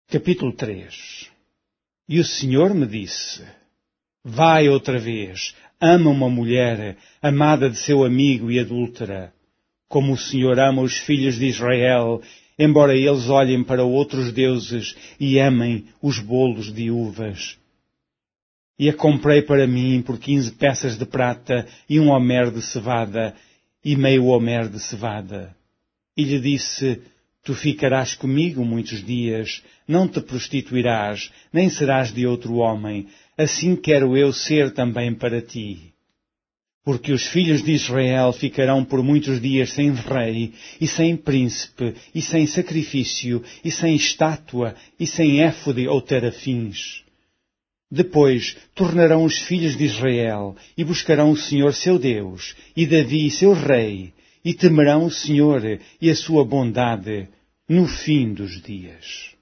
Capítulo 3. E o Senhor me disse: Vai outra vez, ama uma mulher, amada de seu amigo e adúltera, como o Senhor ama os filhos de Israel, embora eles olhem para outros deuses e amem os bolos de uvas. E a comprei para mim por 15 peças de prata e 1 homer de cevada e meio homer de cevada. E lhe disse: Tu ficarás comigo muitos dias, não te prostituirás, nem serás de outro homem, assim quero eu ser também para ti. Porque os filhos de Israel ficarão por muitos dias sem rei, e sem príncipe, e sem sacrifício, e sem estátua, e sem éfode ou terafins. Depois tornarão os filhos de Israel, e buscarão o Senhor seu Deus, e Davi seu rei, e temerão o Senhor e a sua bondade no fim dos dias.